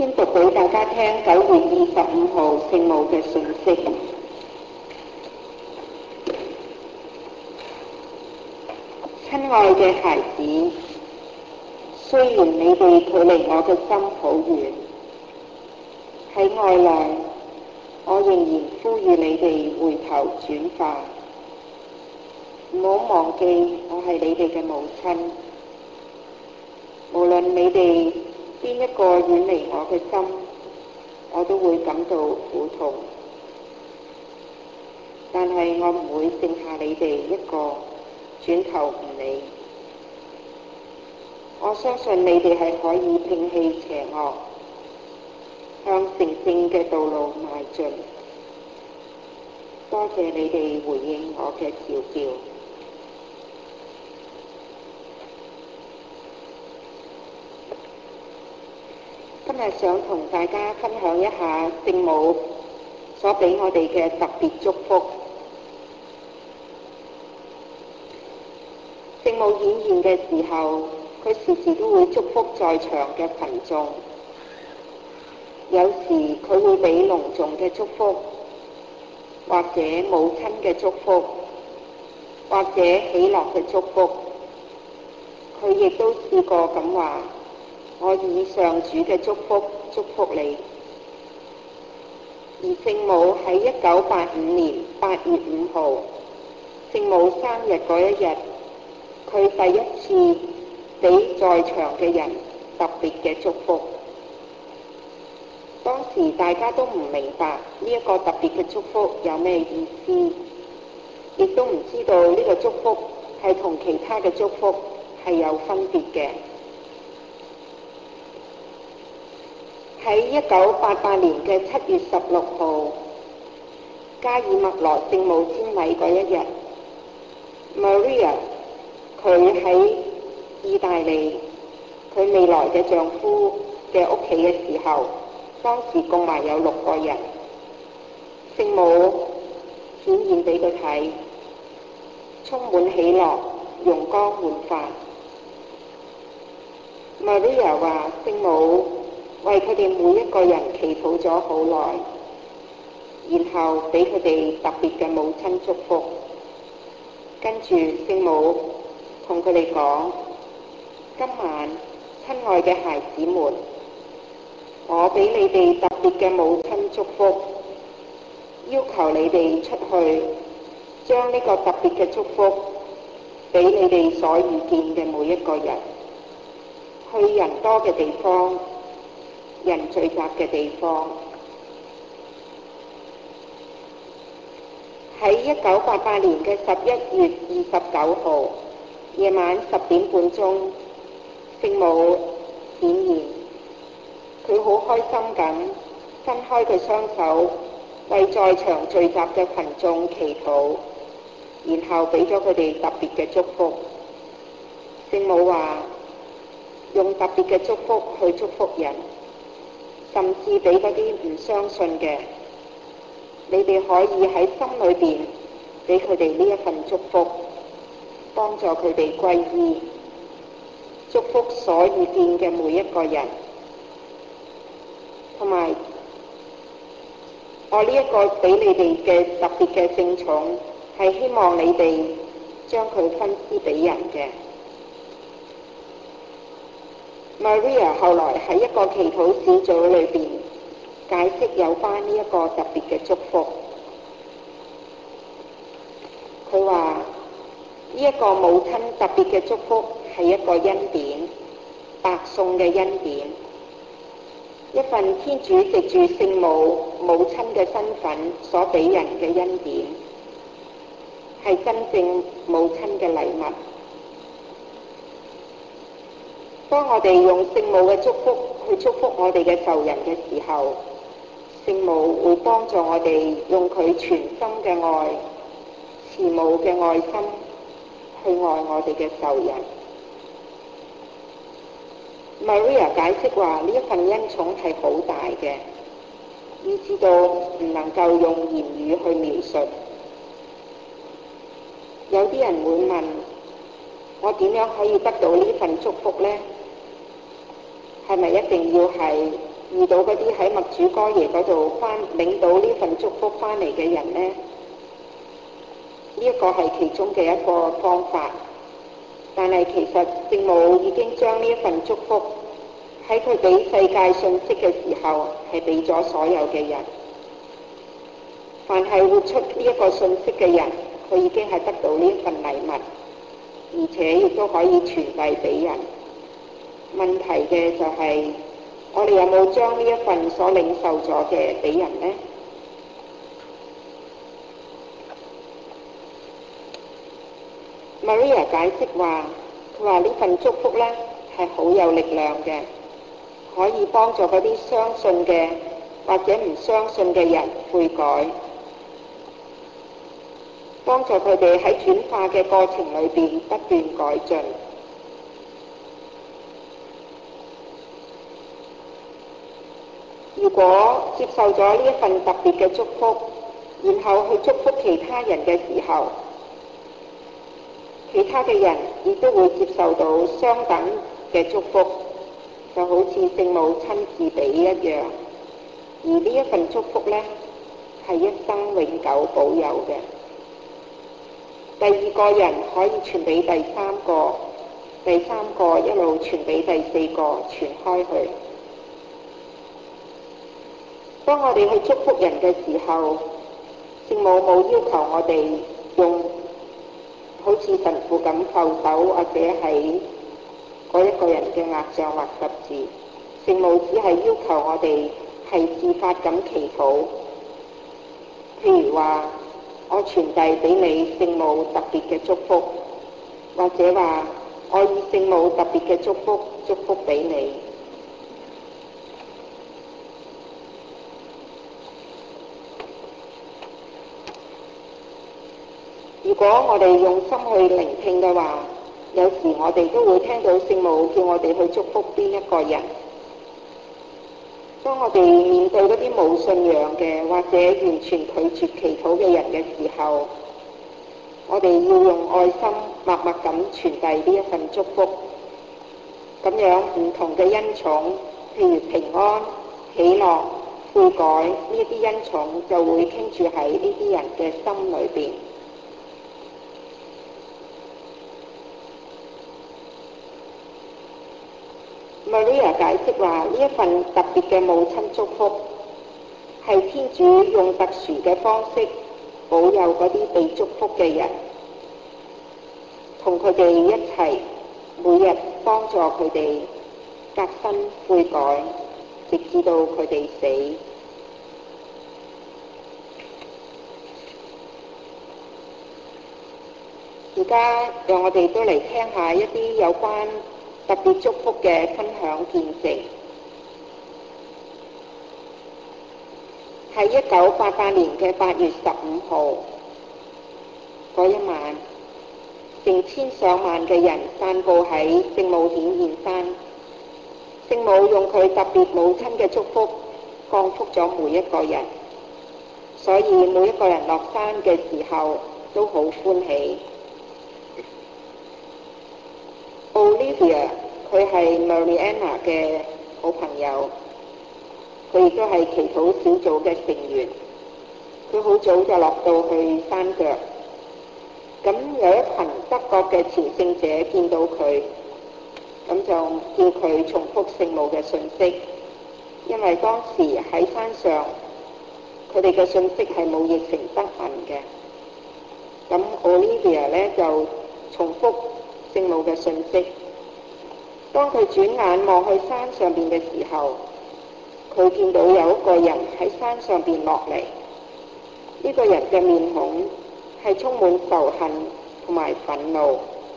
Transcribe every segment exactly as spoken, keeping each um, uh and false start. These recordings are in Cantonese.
先讀俾大家聽九月二十五號聖母嘅訊息。親愛嘅孩子，雖然你哋距離我嘅心好遠，喺愛內，我仍然呼籲你哋回頭轉化。唔好忘記我係你哋嘅母親，無論你哋邊一個遠離我嘅心，我都會感到苦痛。但係我唔會剩下你哋一個轉頭唔理。我相信你哋係可以摒棄邪惡，向成聖嘅道路邁進。多謝你哋回應我嘅召叫。今日想同大家分享一下聖母所俾我哋嘅特別祝福。聖母顯現嘅時候，佢時時都會祝福在場嘅群眾。有時佢會俾隆重嘅祝福，或者母親嘅祝福，或者喜樂嘅祝福。佢亦都試過咁話：我以上主嘅祝福祝福你。而聖母喺一九八五年八月五號，聖母生日嗰一日，佢第一次俾在場嘅人特別嘅祝福。當時大家都唔明白呢一個特別嘅祝福有咩意思，亦都唔知道呢個祝福係同其他嘅祝福係有分別嘅。喺一九八八年嘅七月十六號，加爾默羅聖母瞻禮嗰一日 ，Maria 佢喺意大利佢未來嘅丈夫嘅屋企嘅時候，當時共埋有六個人。聖母顯現俾佢睇，充滿喜樂，容光煥發。Maria 話聖母為佢哋每一個人祈禱咗好耐，然後俾佢哋特別嘅母親祝福。跟住聖母同佢哋講：今晚，親愛嘅孩子們，我俾你哋特別嘅母親祝福，要求你哋出去，將呢個特別嘅祝福俾你哋所遇見嘅每一個人，去人多嘅地方，人聚集嘅地方。喺一九八八年嘅十一月二十九號夜晚十點半鐘，聖母顯現，佢好開心咁伸開佢雙手，為在場聚集嘅群眾祈禱，然後俾咗佢哋特別嘅祝福。聖母話：用特別嘅祝福去祝福人，甚至俾嗰啲唔相信嘅，你哋可以喺心裏邊俾佢哋呢一份祝福，幫助佢哋歸依，祝福所遇見嘅每一個人。同埋，我呢一個俾你哋嘅特別嘅聖寵，係希望你哋將佢分施俾人嘅。Maria 後來喺一個祈禱小組裏邊解釋有關呢一個特別嘅祝福。佢話呢一個母親特別嘅祝福係一個恩典，白送嘅恩典，一份天主藉住聖母母親嘅身份所俾人嘅恩典，係真正母親嘅禮物。當我哋用聖母嘅祝福去祝福我哋嘅仇人嘅時候，聖母會幫助我哋用佢全心嘅愛、慈母嘅愛心去愛我哋嘅仇人。Maria 解釋話呢一份恩寵係好大嘅，以至到唔能夠用言語去描述。有啲人會問：我點樣可以得到呢份祝福呢？係咪一定要係遇到嗰啲喺默主哥耶嗰度翻領到呢份祝福翻嚟嘅人呢，呢一個係其中嘅一個方法。但係其實聖母已經將呢一份祝福喺佢俾世界信息嘅時候係俾咗所有嘅人。凡係活出呢一個信息嘅人，佢已經係得到呢一份禮物，而且亦都可以傳遞俾人。問題嘅就係、是、我哋有冇將呢一份所領受咗嘅俾人呢？Maria 解釋話，佢話呢份祝福呢係好有力量嘅，可以幫助嗰啲相信嘅或者唔相信嘅人悔改，幫助佢哋喺轉化嘅過程裏邊不斷改進。如果接受咗呢一份特別嘅祝福，然後去祝福其他人嘅時候，其他嘅人亦都會接受到相等嘅祝福，就好似聖母親自俾一樣。而呢一份祝福呢，係一生永久保有嘅。第二個人可以傳俾第三個，第三個一路傳俾第四個，傳開去。當我哋去祝福人嘅時候，聖母冇要求我哋用好似神父咁叩首，或者喺嗰一個人嘅額上畫十字。聖母只係要求我哋係自發咁祈禱。譬如話，我傳遞俾你聖母特別嘅祝福，或者話我以聖母特別嘅祝福祝福俾你。如果我哋用心去聆聽嘅話，有時我哋都會聽到聖母叫我哋去祝福邊一個人。當我哋面對嗰啲冇信仰嘅或者完全拒絕祈禱嘅人嘅時候，我哋要用愛心默默咁傳遞呢一份祝福。咁樣唔同嘅恩寵，譬如平安、喜樂、悔改，呢啲恩寵就會傾注喺呢啲人嘅心裏邊。Maria 解釋話，呢一份特別嘅母親祝福係天主用特殊嘅方式保佑嗰啲被祝福嘅人，同佢哋一齊每日幫助佢哋革新悔改，直至到佢哋死。而家讓我哋都嚟聽下一啲有關特別祝福嘅分享見證。喺一九八八年嘅八月十五號嗰一晚，成千上萬嘅人散佈喺聖母顯現山。聖母用佢特別母親嘅祝福降福咗每一個人，所以每一個人落山嘅時候都好歡喜。Olivia 佢係 Mariana 嘅好朋友，佢亦都係祈禱小組嘅成員。佢好早就落到去山腳，咁有一群德國嘅朝聖者見到佢，咁就叫佢重複聖母嘅訊息，因為當時喺山上佢哋嘅訊息係冇譯成德文嘅。咁 Olivia 咧就重複聖母嘅訊息。當佢轉眼望去山上邊嘅時候，佢見到有一個人喺山上邊落嚟。呢個人嘅面孔係充滿仇恨同埋憤怒，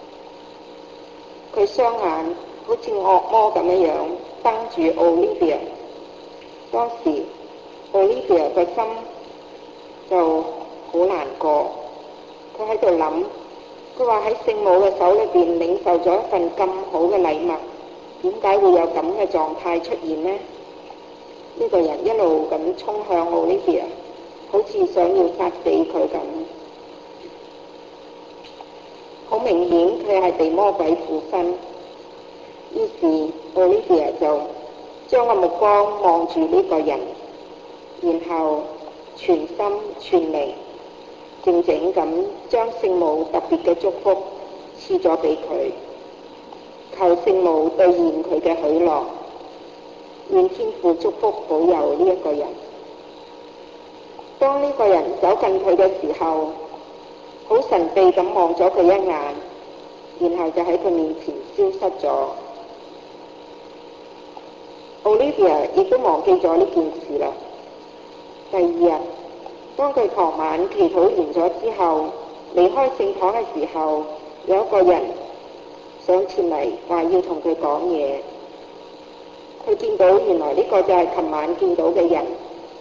佢雙眼好似惡魔咁樣樣瞪住 Olivia。當時 Olivia 個心就好難過，佢喺度諗，佢話喺聖母嘅手裏邊領受咗一份咁好嘅禮物，點解會有咁嘅狀態出現呢？呢個人一路咁衝向 Olivia， 好似想要殺死佢咁。好明顯佢係被魔鬼附身，於是 Olivia 就將個目光望住呢個人，然後全心全靈靜靜咁將聖母特別嘅祝福賜咗俾佢，求聖母兌現佢嘅許諾，願天父祝福保佑呢一個人。當呢個人走近佢嘅時候，好神秘咁望咗佢一眼，然後就喺佢面前消失咗。Olivia 亦都忘記咗呢件事啦。第二日，當佢傍晚祈禱完咗之後，離開聖堂嘅時候，有一個人上前嚟話要同佢講嘢。佢見到原來呢個就係琴晚見到嘅人，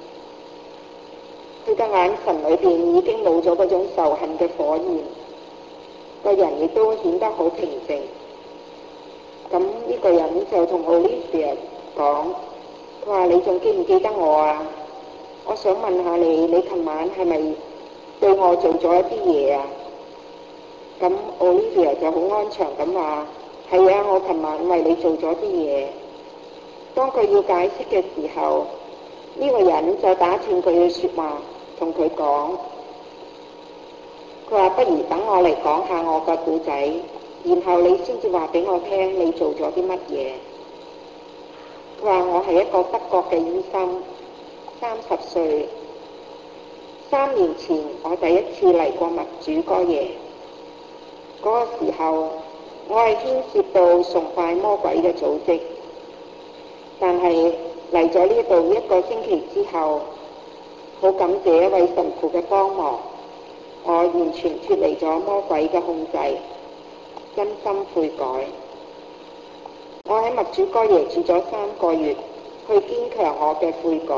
佢嘅眼神裏邊已經冇咗嗰種仇恨嘅火焰，個人亦都顯得好平靜。咁呢個人就同 Olivia 講，佢話：你仲記唔記得我啊？我想問下你，你琴晚係咪對我做咗一啲嘢啊？咁 Olivia 就好安詳咁話：係啊，我琴晚為你做咗啲嘢。當佢要解釋嘅時候，呢個人就打斷佢嘅説話，同佢講：佢話不如等我嚟講下我嘅故仔，然後你先至話俾我聽你做咗啲乜嘢。佢話我係一個德國嘅醫生，三十歲。三年前我第一次嚟過默主哥耶，嗰、那個時候我係牽涉到崇拜魔鬼嘅組織，但係嚟咗呢度一個星期之後，好感謝一位神父嘅幫忙，我完全脫離咗魔鬼嘅控制，真心悔改。我喺默主哥耶住咗三個月，去堅強我嘅悔改。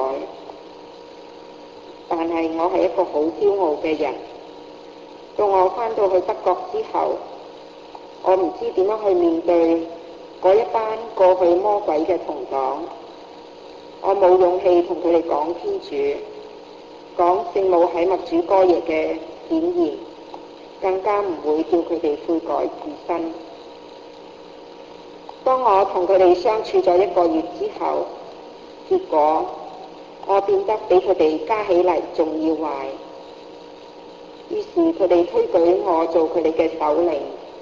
但係我係一個好驕傲嘅人。到我返到去德國之後，我唔知點樣去面對嗰一班過去魔鬼嘅同黨。我冇勇氣同佢哋講天主，講聖母喺默主哥耶嘅顯現，更加唔會叫佢哋悔改自身。當我同佢哋相處咗一個月之後，結果我變得比佢哋加起嚟仲要壞。於是佢哋推舉我做佢哋嘅首領。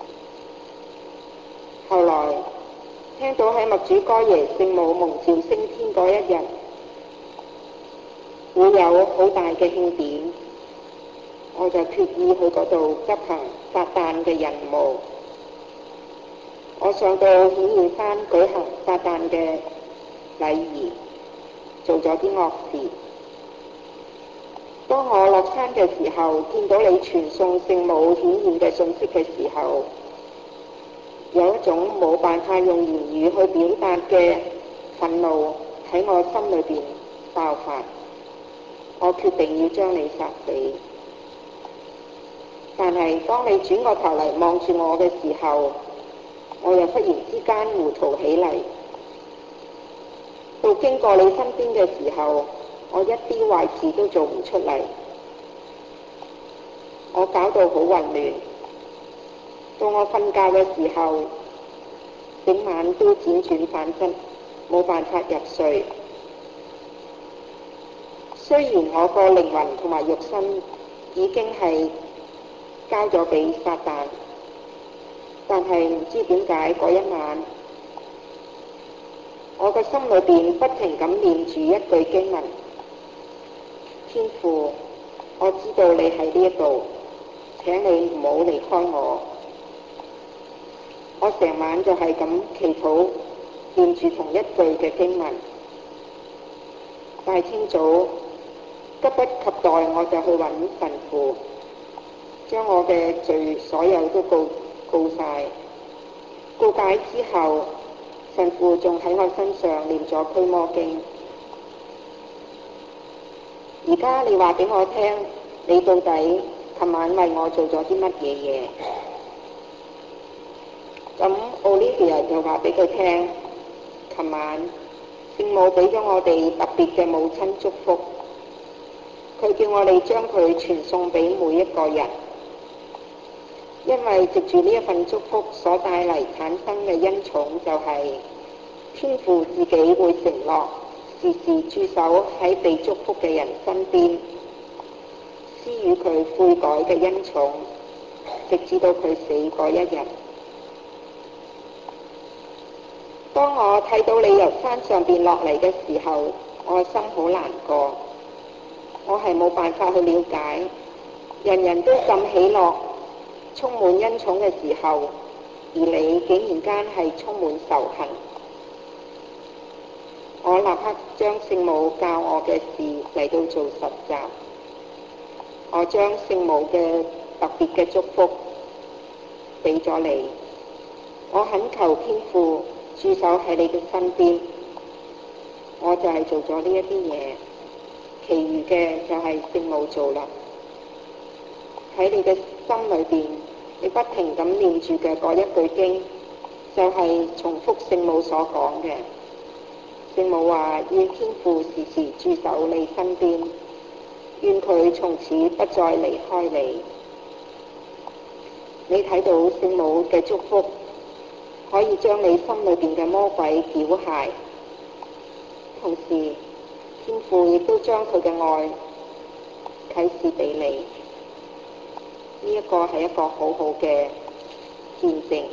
後來聽到喺默主哥耶聖母蒙召升天嗰一日會有好大嘅慶典，我就決意去嗰度執行撒旦嘅任務。我上到顯現山舉行撒旦嘅禮儀，做咗啲惡事。當我落山嘅時候，見到你傳送聖母顯現嘅信息嘅時候，有一種冇辦法用言語去表達嘅憤怒喺我心裏邊爆發。我決定要將你殺死。但係當你轉個頭嚟望住我嘅時候，我又忽然之間糊塗起嚟。到經過你身邊嘅時候，我一啲壞事都做唔出嚟。我搞到好混亂。到我瞓覺嘅時候，整晚都輾轉反側，冇辦法入睡。雖然我個靈魂同埋肉身已經係交咗俾撒旦，但係唔知點解嗰一晚，我個心裏邊不停咁念住一句經文：天父，我知道你喺呢一度，請你唔好離開我。我成晚就係咁祈禱，念住同一句嘅經文。大清早急不及待，我就去揾神父，將我嘅罪所有都告告晒。告解之後，神父仲喺我身上念咗驅魔經。而家你話俾我聽，你到底琴晚為我做咗啲乜嘢嘢？咁 Olivia 就話俾佢聽，琴晚聖母俾咗我哋特別嘅母親祝福，佢叫我哋將佢傳送俾每一個人，因為藉住呢一份祝福所帶嚟產生嘅恩寵就係天父自己會承諾時時駐守喺被祝福嘅人身邊，施予佢悔改嘅恩寵，直至到佢死嗰一日。當我睇到你由山上邊落嚟嘅時候，我心好難過。我係冇辦法去了解，人人都咁喜樂、充滿恩寵嘅時候，而你竟然間係充滿仇恨。我立刻將聖母教我嘅事嚟到做實習。我將聖母嘅特別嘅祝福俾咗你。我懇求天父駐守喺你嘅身邊。我就係做咗呢一啲嘢，其餘嘅就係聖母做啦。喺你嘅心裏邊，你不停咁念住嘅嗰一句經，就係重複聖母所講嘅。聖母話：願天父時時駐守你身邊，願佢從此不再離開你。你睇到聖母嘅祝福，可以將你心裏邊嘅魔鬼繳械，同時天父亦都將佢嘅愛啟示俾你。呢一個係一個好好嘅見證。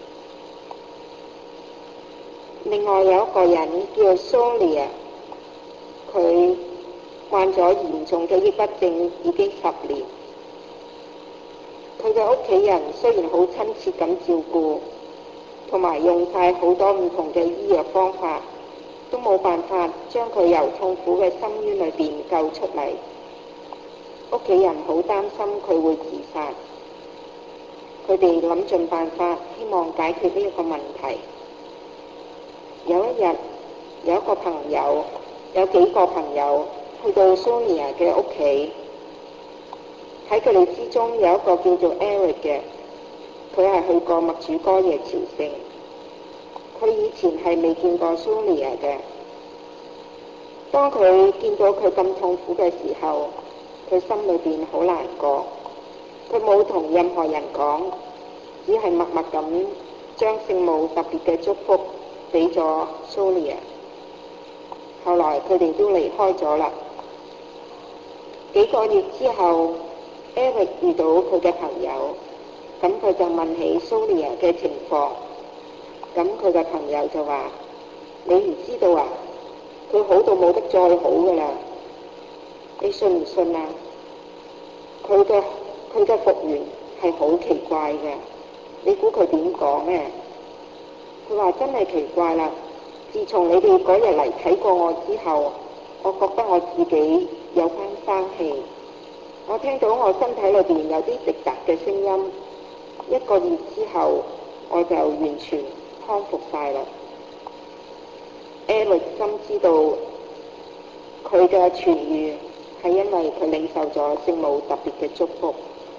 另外有一個人叫 Sonia， 佢患咗嚴重嘅抑鬱症已經十年。佢嘅屋企人雖然好親切咁照顧，同埋用晒好多唔同嘅醫藥方法，都冇辦法將佢由痛苦嘅深淵裏邊救出嚟。屋企人好擔心佢會自殺，佢哋諗盡辦法，希望解決呢一個問題。有一日，有一個朋友，有幾個朋友去到 Sonia 嘅屋企，喺佢哋之中有一個叫做 Eric 嘅，佢係去過默主哥耶朝聖，佢以前係未見過 Sonia 嘅。當佢見到佢咁痛苦嘅時候，佢心裏邊好難過，佢冇同任何人講，只係默默咁將聖母特別嘅祝福俾咗 Sonia。後來佢哋都離開咗啦。幾個月之後 Eric 遇到佢嘅朋友，咁佢就問起 Sonia 嘅情況。咁佢嘅朋友就話：你唔知道啊，佢好到冇得再好噶啦，你信唔信啊？佢嘅佢嘅復原係好奇怪嘅，你估佢點講呢？佢話真係奇怪啦，自從你哋嗰日嚟睇過我之後，我覺得我自己有翻生氣，我聽到我身體裏邊有啲直達嘅聲音，一個月之後我就完全康復晒啦。Eric 深知道佢嘅痊癒係因為佢領受咗聖母特別嘅祝福。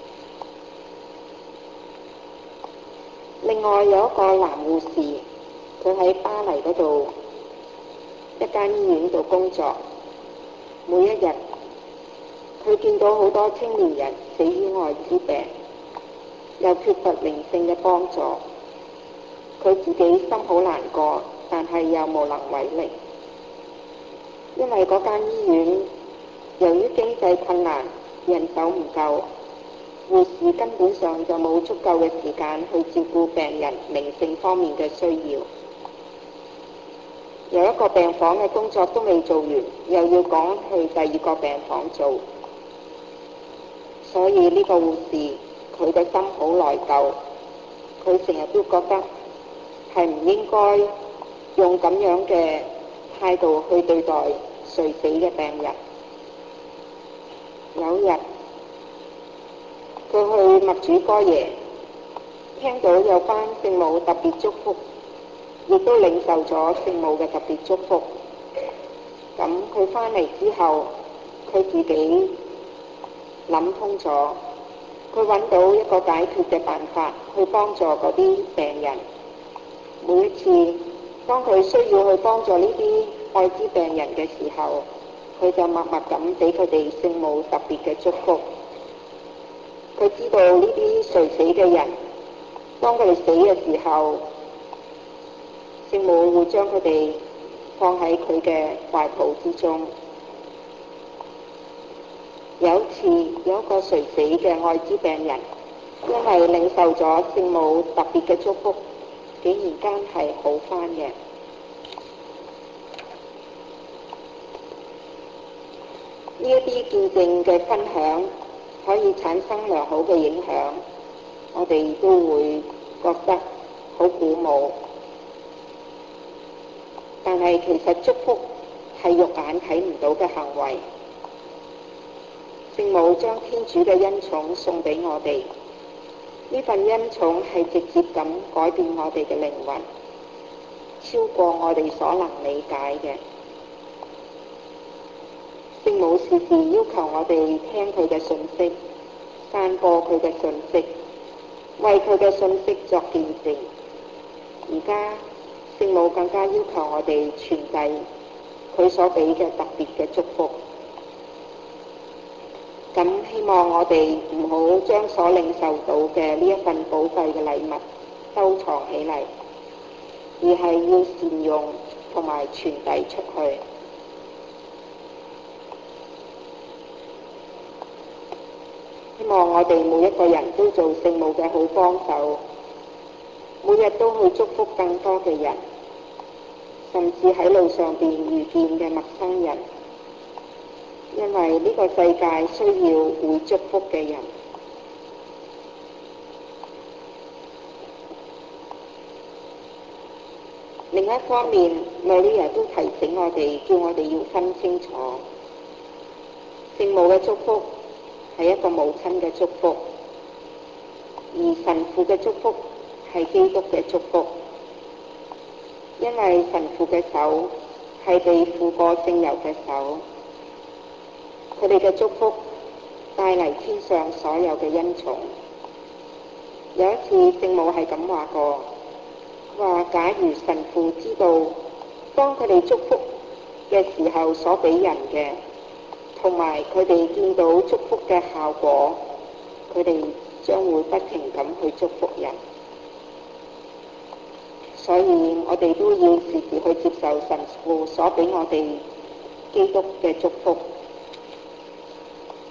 另外有一個男護士，佢喺巴黎嗰度一間醫院度工作，每一日佢見到好多青年人死於愛滋病，又缺乏靈性嘅幫助，佢自己心好難過，但係又無能為力，因為嗰間醫院由於經濟困難，人手唔夠，護士根本上就冇足夠嘅時間去照顧病人靈性方面嘅需要。有一個病房嘅工作都未做完，又要趕去第二個病房做，所以呢個護士佢嘅心好內疚，佢成日都覺得係唔應該用咁樣嘅態度去對待垂死嘅病人。有日佢去默主哥耶，聽到有關聖母特別祝福，亦都領受咗聖母嘅特別祝福。咁佢返嚟之後，佢自己諗通咗，佢揾到一個解決嘅辦法，去幫助嗰啲病人。每一次當佢需要去幫助呢啲愛滋病人嘅時候，佢就默默咁俾佢哋聖母特別嘅祝福。佢知道呢啲垂死嘅人，當佢哋死嘅時候， 聖母會將佢哋放喺佢嘅懷抱之中。有一次，有一個垂死嘅愛滋病人，因為領受咗聖母特別嘅祝福，竟然間係好返嘅。呢一啲見證嘅分享可以產生良好嘅影響，我哋都會覺得好鼓舞。但係其實祝福係肉眼睇唔到嘅行為。聖母將天主嘅恩寵送俾我哋，呢份恩寵係直接咁改變我哋嘅靈魂，超過我哋所能理解嘅。聖母時時要求我哋聽佢嘅訊息，散播佢嘅訊息，為佢嘅訊息作見證。而家聖母更加要求我哋傳遞佢所俾嘅特別嘅祝福。咁希望我哋唔好將所領受到嘅呢一份寶貴嘅禮物收藏起嚟，而係要善用同埋傳遞出去。希望我哋每一個人都做聖母嘅好幫手，每日都去祝福更多嘅人，甚至喺路上邊遇見嘅陌生人。因為呢個世界需要會祝福嘅人。另一方面，Maria都提醒我哋，叫我哋要分清楚，聖母嘅祝福係一個母親嘅祝福，而神父嘅祝福係基督嘅祝福。因為神父嘅手係被付過聖油嘅手。佢哋嘅祝福帶嚟天上所有嘅恩寵。有一次聖母係咁話過，話假如神父知道當佢哋祝福嘅時候所俾人嘅，同埋佢哋見到祝福嘅效果，佢哋將會不停咁去祝福人。所以我哋都要時時去接受神父所俾我哋基督嘅祝福。